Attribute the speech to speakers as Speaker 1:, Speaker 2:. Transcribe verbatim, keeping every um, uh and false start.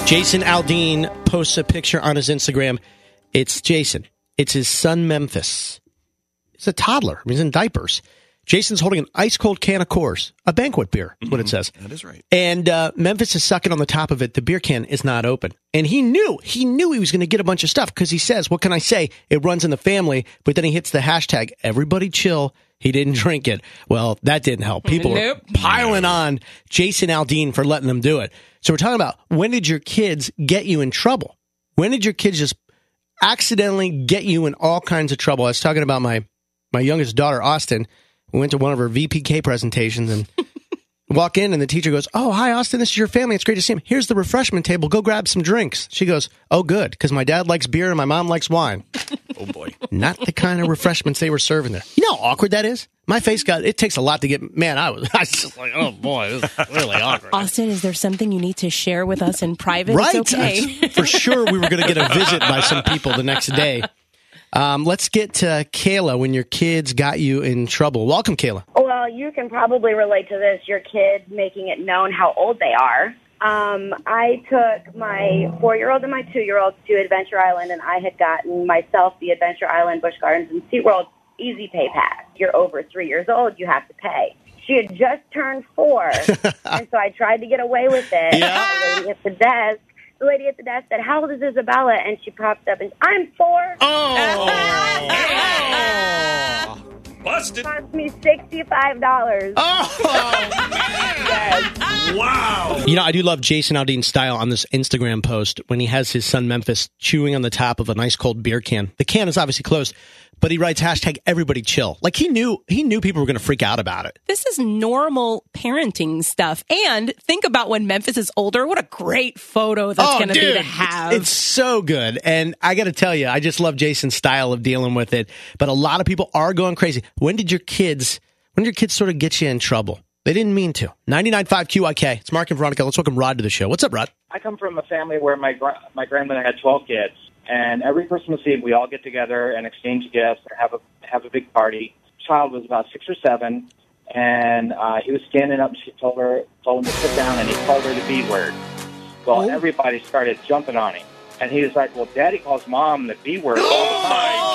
Speaker 1: Jason Aldean posts a picture on his Instagram. It's Jason. It's his son, Memphis. He's a toddler. He's in diapers. Jason's holding an ice-cold can of Coors, a banquet beer, is what it says.
Speaker 2: That is right.
Speaker 1: And uh, Memphis is sucking on the top of it. The beer can is not open. And he knew, he knew he was going to get a bunch of stuff because he says, what can I say? It runs in the family. But then he hits the hashtag, everybody chill. He didn't drink it. Well, that didn't help. People
Speaker 3: Nope.
Speaker 1: were piling on Jason Aldean for letting them do it. So we're talking about, when did your kids get you in trouble? When did your kids just accidentally get you in all kinds of trouble? I was talking about my, my youngest daughter, Austin. We went to one of her V P K presentations and walk in and the teacher goes, oh, hi, Austin, this is your family. It's great to see him. Here's the refreshment table. Go grab some drinks. She goes, oh, good, because my dad likes beer and my mom likes wine.
Speaker 2: Oh, boy.
Speaker 1: Not the kind of refreshments they were serving there. You know how awkward that is? My face got, it takes a lot to get, man, I was, I was just like, oh, boy, this is really awkward.
Speaker 3: Austin, is there something you need to share with us in private?
Speaker 1: Right.
Speaker 3: It's okay.
Speaker 1: For sure we were going to get a visit by some people the next day. Um, let's get to Kayla when your kids got you in trouble. Welcome, Kayla.
Speaker 4: Well, you can probably relate to this, your kid making it known how old they are. Um, I took my four-year-old and my two-year-old to Adventure Island, and I had gotten myself the Adventure Island, Busch Gardens, and SeaWorld Easy Pay Pass. You're over three years old, you have to pay. She had just turned four, and so I tried to get away with it.
Speaker 1: Yeah.
Speaker 4: The lady at the desk, the lady at the desk said, how old is Isabella? And she popped up and, I'm four.
Speaker 1: Oh!
Speaker 2: Busted.
Speaker 4: It cost me sixty-five dollars.
Speaker 1: Oh!
Speaker 4: Yes.
Speaker 2: Wow.
Speaker 1: You know, I do love Jason Aldean's style on this Instagram post when he has his son Memphis chewing on the top of a nice cold beer can. The can is obviously closed, but he writes hashtag everybody chill. Like he knew he knew people were going to freak out about it.
Speaker 3: This is normal parenting stuff. And think about when Memphis is older. What a great photo that's
Speaker 1: Oh,
Speaker 3: going to be
Speaker 1: dude,
Speaker 3: to have.
Speaker 1: It's, it's so good. And I got to tell you, I just love Jason's style of dealing with it. But a lot of people are going crazy. When did your kids, when did your kids sort of get you in trouble? They didn't mean to. ninety-nine point five Q I K. It's Mark and Veronica. Let's welcome Rod to the show. What's up, Rod?
Speaker 5: I come from a family where my gra- my grandmother had twelve kids, and every Christmas Eve we all get together and exchange gifts and have a have a big party. Child was about six or seven, and uh, he was standing up. And she told her told him to sit down, and he called her the B word. Well,
Speaker 1: Oh.
Speaker 5: everybody started jumping on him, and he was like, "Well, Daddy calls Mom the B word all the time."